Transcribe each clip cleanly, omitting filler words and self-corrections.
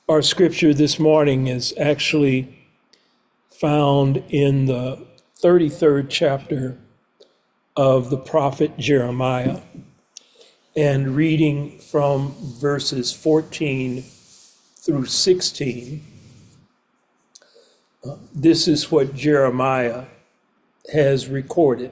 Our scripture this morning is actually found in the 33rd chapter of the prophet Jeremiah, and reading from verses 14 through 16. This is what Jeremiah has recorded.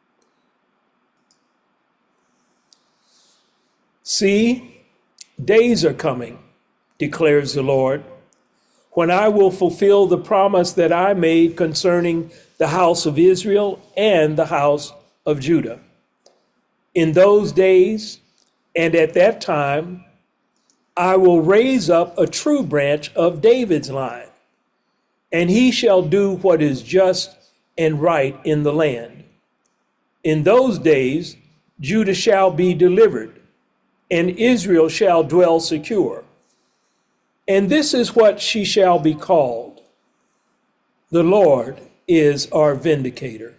See, days are coming, declares the Lord, when I will fulfill the promise that I made concerning the house of Israel and the house of Judah. In those days and at that time, I will raise up a true branch of David's line, and he shall do what is just and right in the land. In those days, Judah shall be delivered, and Israel shall dwell secure. And this is what she shall be called: the Lord is our vindicator.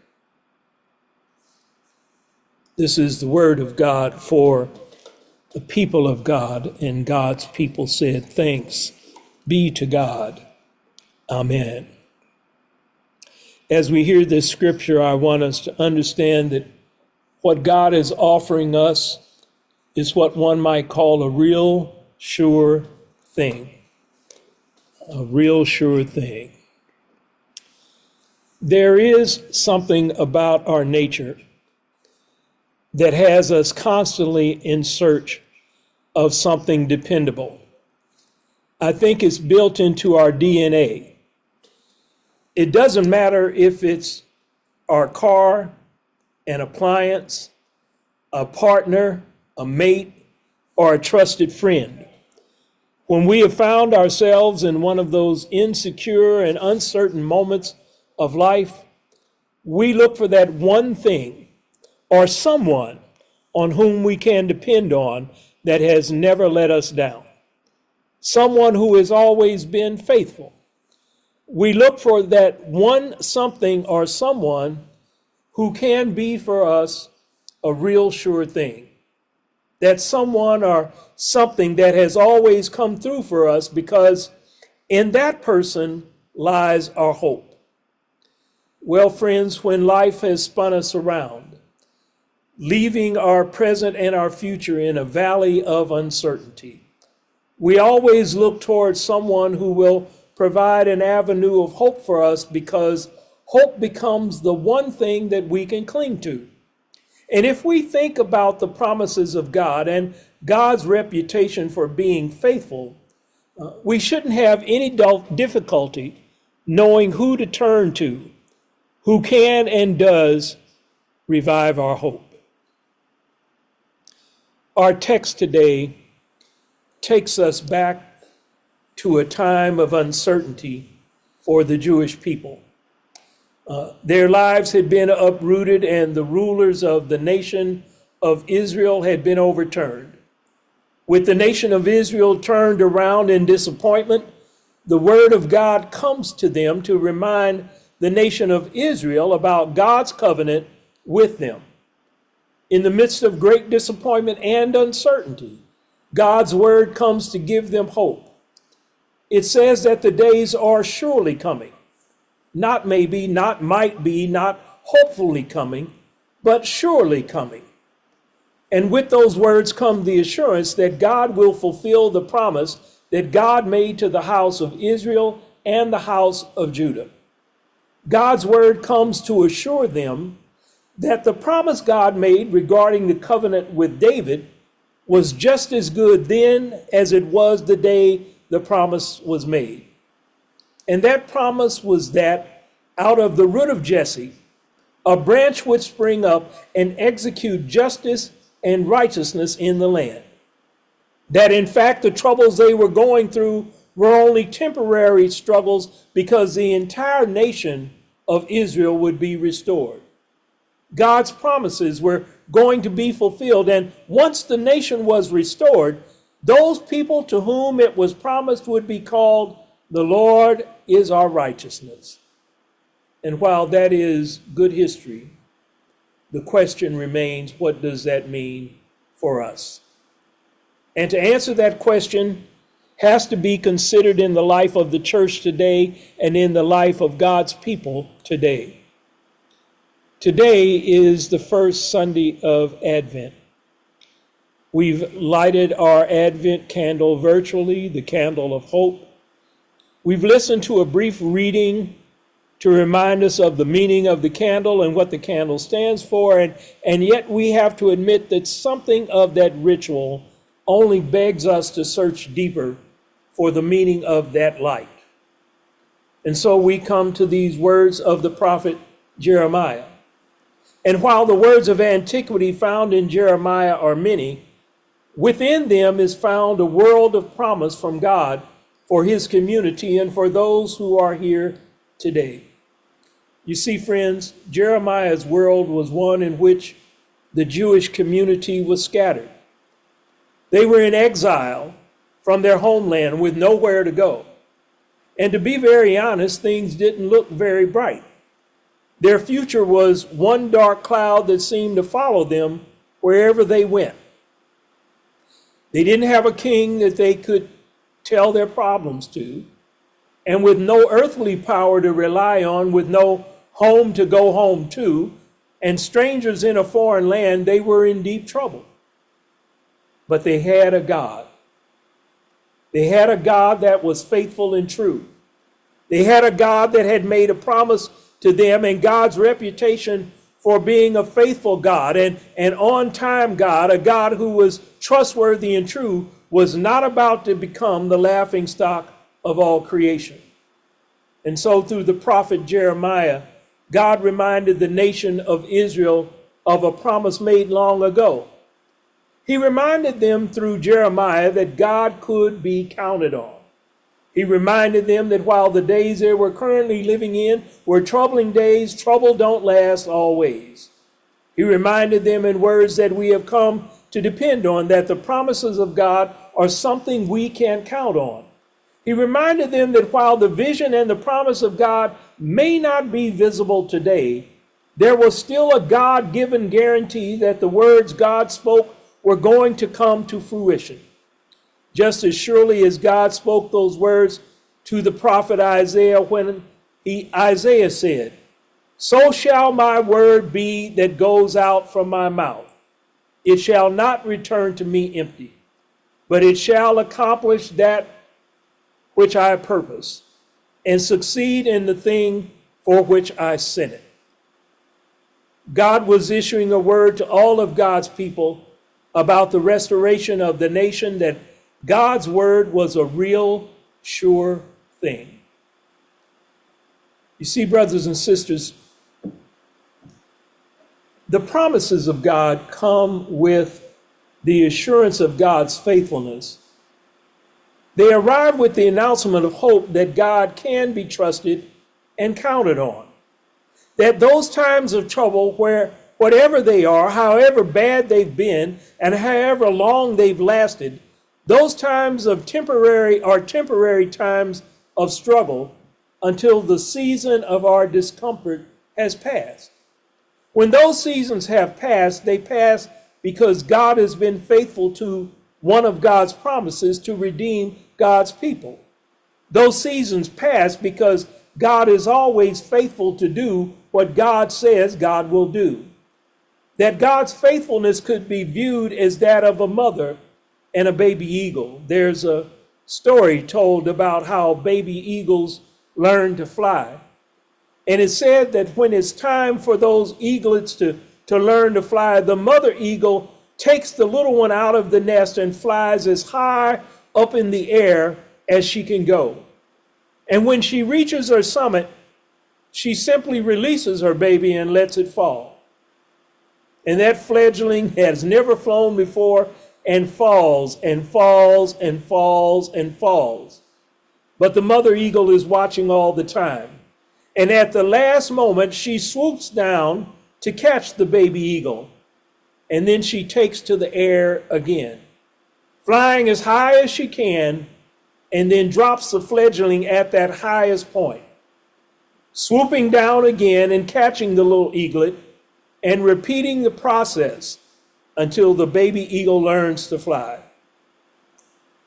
This is the word of God for the people of God, and God's people said, "Thanks be to God." Amen. As we hear this scripture, I want us to understand that what God is offering us is what one might call a real sure thing. A real sure thing. There is something about our nature that has us constantly in search of something dependable. I think it's built into our DNA. It doesn't matter if it's our car, an appliance, a partner, a mate, or a trusted friend. When we have found ourselves in one of those insecure and uncertain moments of life, we look for that one thing or someone on whom we can depend on that has never let us down. Someone who has always been faithful. We look for that one something or someone who can be for us a real sure thing. That someone or something that has always come through for us, because in that person lies our hope. Well, friends, when life has spun us around, leaving our present and our future in a valley of uncertainty, we always look towards someone who will provide an avenue of hope for us, because hope becomes the one thing that we can cling to. And if we think about the promises of God and God's reputation for being faithful, we shouldn't have any difficulty knowing who to turn to, who can and does revive our hope. Our text today takes us back to a time of uncertainty for the Jewish people. Their lives had been uprooted, and the rulers of the nation of Israel had been overturned. With the nation of Israel turned around in disappointment, the word of God comes to them to remind the nation of Israel about God's covenant with them. In the midst of great disappointment and uncertainty, God's word comes to give them hope. It says that the days are surely coming. Not maybe, not might be, not hopefully coming, but surely coming. And with those words come the assurance that God will fulfill the promise that God made to the house of Israel and the house of Judah. God's word comes to assure them that the promise God made regarding the covenant with David was just as good then as it was the day the promise was made. And that promise was that out of the root of Jesse, a branch would spring up and execute justice and righteousness in the land. That in fact, the troubles they were going through were only temporary struggles, because the entire nation of Israel would be restored. God's promises were going to be fulfilled. And once the nation was restored, those people to whom it was promised would be called, "The Lord is our righteousness." And while that is good history, the question remains, what does that mean for us? And to answer that question, has to be considered in the life of the church today and in the life of God's people today. Today is the first Sunday of Advent. We've lighted our Advent candle virtually, the candle of hope. We've listened to a brief reading to remind us of the meaning of the candle and what the candle stands for, and yet we have to admit that something of that ritual only begs us to search deeper for the meaning of that light. And so we come to these words of the prophet Jeremiah. And while the words of antiquity found in Jeremiah are many, within them is found a world of promise from God for his community and for those who are here today. You see, friends, Jeremiah's world was one in which the Jewish community was scattered. They were in exile from their homeland with nowhere to go. And to be very honest, things didn't look very bright. Their future was one dark cloud that seemed to follow them wherever they went. They didn't have a king that they could tell their problems to, and with no earthly power to rely on, with no home to go home to, and strangers in a foreign land, they were in deep trouble. But they had a God. They had a God that was faithful and true. They had a God that had made a promise to them, and God's reputation for being a faithful God and an on-time God, a God who was trustworthy and true, was not about to become the laughingstock of all creation. And so through the prophet Jeremiah, God reminded the nation of Israel of a promise made long ago. He reminded them through Jeremiah that God could be counted on. He reminded them that while the days they were currently living in were troubling days, trouble don't last always. He reminded them in words that we have come to depend on, that the promises of God are something we can count on. He reminded them that while the vision and the promise of God may not be visible today, there was still a God-given guarantee that the words God spoke were going to come to fruition. Just as surely as God spoke those words to the prophet Isaiah when Isaiah said, "So shall my word be that goes out from my mouth. It shall not return to me empty, but it shall accomplish that which I purpose, and succeed in the thing for which I sent it." God was issuing a word to all of God's people about the restoration of the nation, that God's word was a real, sure thing. You see, brothers and sisters, the promises of God come with the assurance of God's faithfulness. They arrive with the announcement of hope that God can be trusted and counted on. That those times of trouble, where whatever they are, however bad they've been, and however long they've lasted, those times of temporary times of struggle until the season of our discomfort has passed. When those seasons have passed, they pass because God has been faithful to one of God's promises to redeem God's people. Those seasons pass because God is always faithful to do what God says God will do. That God's faithfulness could be viewed as that of a mother and a baby eagle. There's a story told about how baby eagles learn to fly. And it's said that when it's time for those eaglets to learn to fly, the mother eagle takes the little one out of the nest and flies as high up in the air as she can go. And when she reaches her summit, she simply releases her baby and lets it fall. And that fledgling has never flown before and falls and falls and falls and falls. But the mother eagle is watching all the time. And at the last moment, she swoops down to catch the baby eagle. And then she takes to the air again, flying as high as she can, and then drops the fledgling at that highest point, swooping down again and catching the little eaglet, and repeating the process until the baby eagle learns to fly.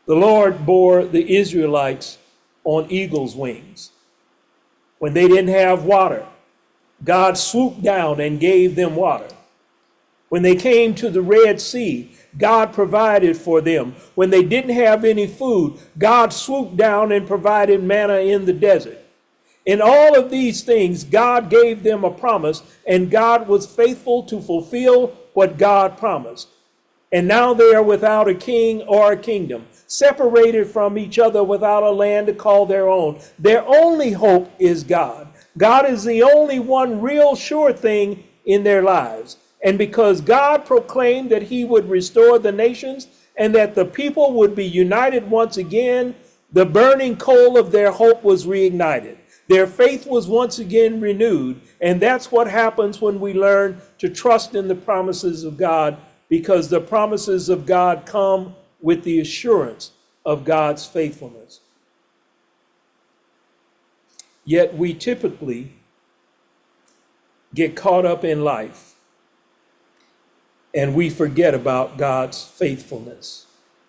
The Lord bore the Israelites on eagle's wings. When they didn't have water, God swooped down and gave them water. When they came to the Red Sea, God provided for them. When they didn't have any food, God swooped down and provided manna in the desert. In all of these things, God gave them a promise, and God was faithful to fulfill what God promised. And now they are without a king or a kingdom, separated from each other without a land to call their own. Their only hope is God. God is the only one real sure thing in their lives. And because God proclaimed that he would restore the nations and that the people would be united once again, the burning coal of their hope was reignited. Their faith was once again renewed. And that's what happens when we learn to trust in the promises of God, because the promises of God come with the assurance of God's faithfulness. Yet we typically get caught up in life and we forget about God's faithfulness.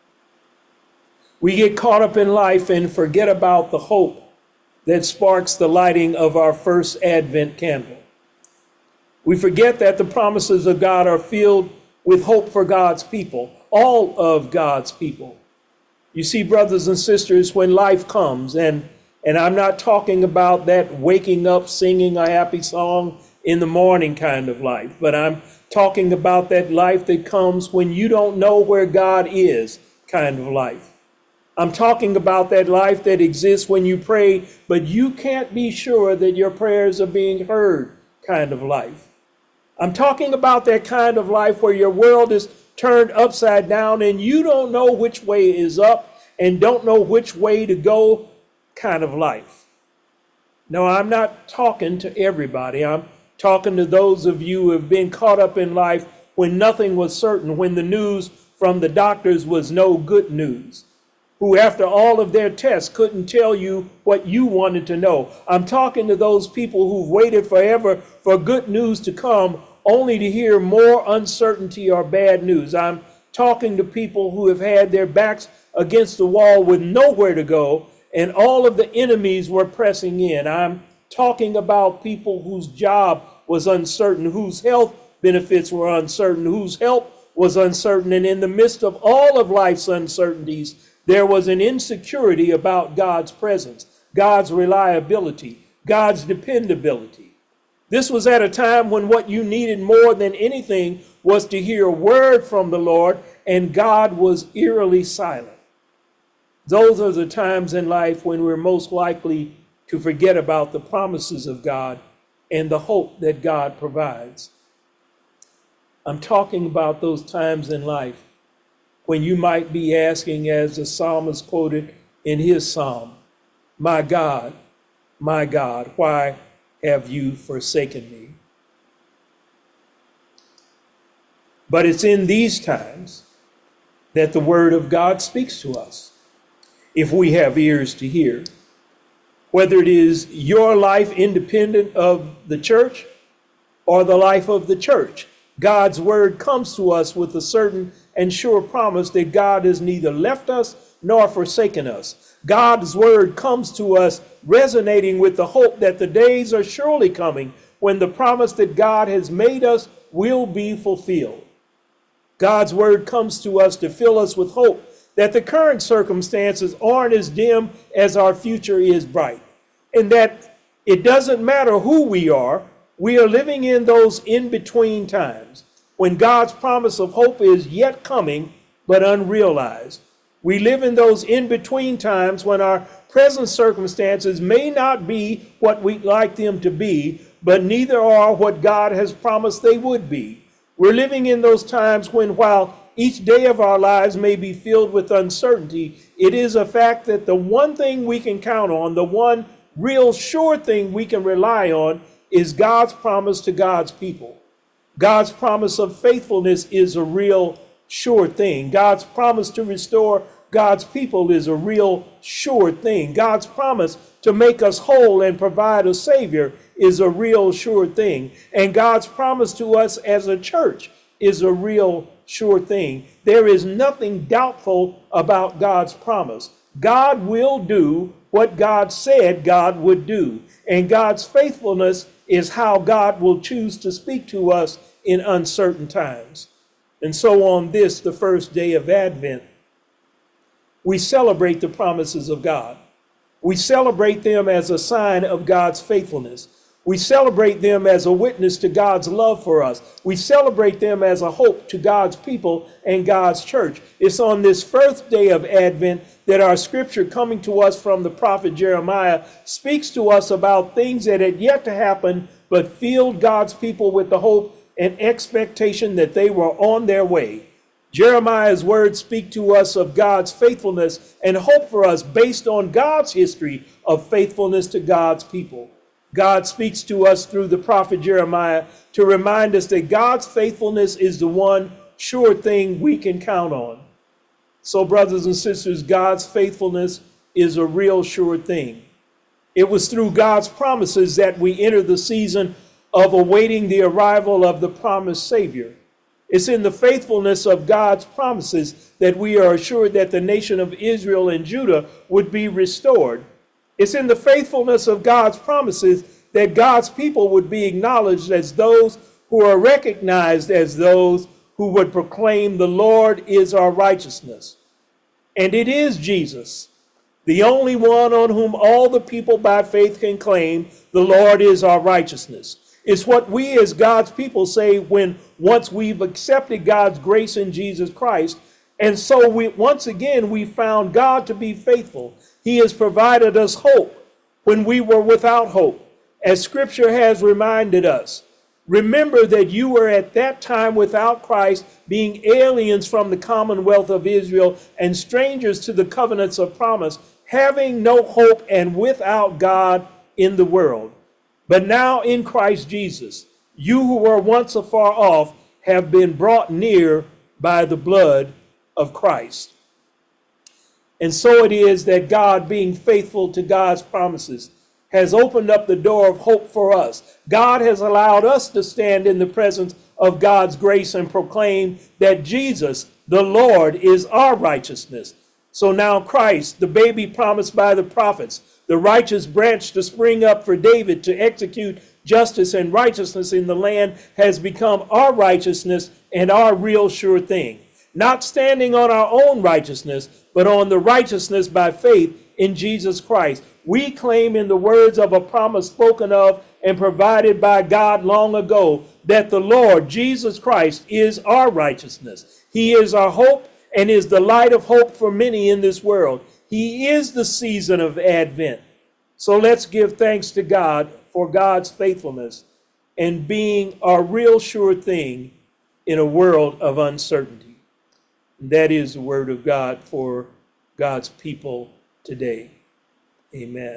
We get caught up in life and forget about the hope that sparks the lighting of our first Advent candle. We forget that the promises of God are filled with hope for God's people, all of God's people. You see, brothers and sisters, when life comes, and I'm not talking about that waking up singing a happy song in the morning kind of life, but I'm talking about that life that comes when you don't know where God is kind of life. I'm talking about that life that exists when you pray, but you can't be sure that your prayers are being heard kind of life. I'm talking about that kind of life where your world is turned upside down and you don't know which way is up and don't know which way to go kind of life. No, I'm not talking to everybody. I'm talking to those of you who have been caught up in life when nothing was certain, when the news from the doctors was no good news, who after all of their tests couldn't tell you what you wanted to know. I'm talking to those people who've waited forever for good news to come, only to hear more uncertainty or bad news. I'm talking to people who have had their backs against the wall with nowhere to go, and all of the enemies were pressing in. I'm talking about people whose job was uncertain, whose health benefits were uncertain, whose help was uncertain. And in the midst of all of life's uncertainties, there was an insecurity about God's presence, God's reliability, God's dependability. This was at a time when what you needed more than anything was to hear a word from the Lord, and God was eerily silent. Those are the times in life when we're most likely to forget about the promises of God and the hope that God provides. I'm talking about those times in life when you might be asking, as the psalmist quoted in his psalm, my God, why have you forsaken me?" But it's in these times that the word of God speaks to us, if we have ears to hear. Whether it is your life independent of the church or the life of the church, God's word comes to us with a certain and sure promise that God has neither left us nor forsaken us. God's word comes to us resonating with the hope that the days are surely coming when the promise that God has made us will be fulfilled. God's word comes to us to fill us with hope that the current circumstances aren't as dim as our future is bright, and that it doesn't matter who we are living in those in-between times when God's promise of hope is yet coming but unrealized. We live in those in-between times when our present circumstances may not be what we'd like them to be, but neither are what God has promised they would be. We're living in those times when, while each day of our lives may be filled with uncertainty, it is a fact that the one thing we can count on, the one real sure thing we can rely on, is God's promise to God's people. God's promise of faithfulness is a real sure thing. God's promise to restore God's people is a real sure thing. God's promise to make us whole and provide a Savior is a real sure thing. And God's promise to us as a church is a real sure thing. There is nothing doubtful about God's promise. God will do what God said God would do. And God's faithfulness is how God will choose to speak to us in uncertain times. And so on this, the first day of Advent, we celebrate the promises of God. We celebrate them as a sign of God's faithfulness. We celebrate them as a witness to God's love for us. We celebrate them as a hope to God's people and God's church. It's on this first day of Advent that our scripture coming to us from the prophet Jeremiah speaks to us about things that had yet to happen, but filled God's people with the hope and expectation that they were on their way. Jeremiah's words speak to us of God's faithfulness and hope for us based on God's history of faithfulness to God's people. God speaks to us through the prophet Jeremiah to remind us that God's faithfulness is the one sure thing we can count on. So, brothers and sisters, God's faithfulness is a real sure thing. It was through God's promises that we enter the season of awaiting the arrival of the promised Savior. It's in the faithfulness of God's promises that we are assured that the nation of Israel and Judah would be restored. It's in the faithfulness of God's promises that God's people would be acknowledged as those who are recognized as those who would proclaim the Lord is our righteousness. And it is Jesus, the only one on whom all the people by faith can claim the Lord is our righteousness. It's what we as God's people say when once we've accepted God's grace in Jesus Christ. And so once again, we found God to be faithful. He has provided us hope when we were without hope, as scripture has reminded us. Remember that you were at that time without Christ, being aliens from the commonwealth of Israel and strangers to the covenants of promise, having no hope and without God in the world. But now in Christ Jesus, you who were once afar off have been brought near by the blood of Christ. And so it is that God, being faithful to God's promises, has opened up the door of hope for us. God has allowed us to stand in the presence of God's grace and proclaim that Jesus, the Lord, is our righteousness. So now Christ, the baby promised by the prophets, the righteous branch to spring up for David to execute justice and righteousness in the land, has become our righteousness and our real sure thing. Not standing on our own righteousness, but on the righteousness by faith in Jesus Christ. We claim in the words of a promise spoken of and provided by God long ago that the Lord Jesus Christ is our righteousness. He is our hope and is the light of hope for many in this world. He is the season of Advent. So let's give thanks to God for God's faithfulness and being our real sure thing in a world of uncertainty. And that is the word of God for God's people today. Amen.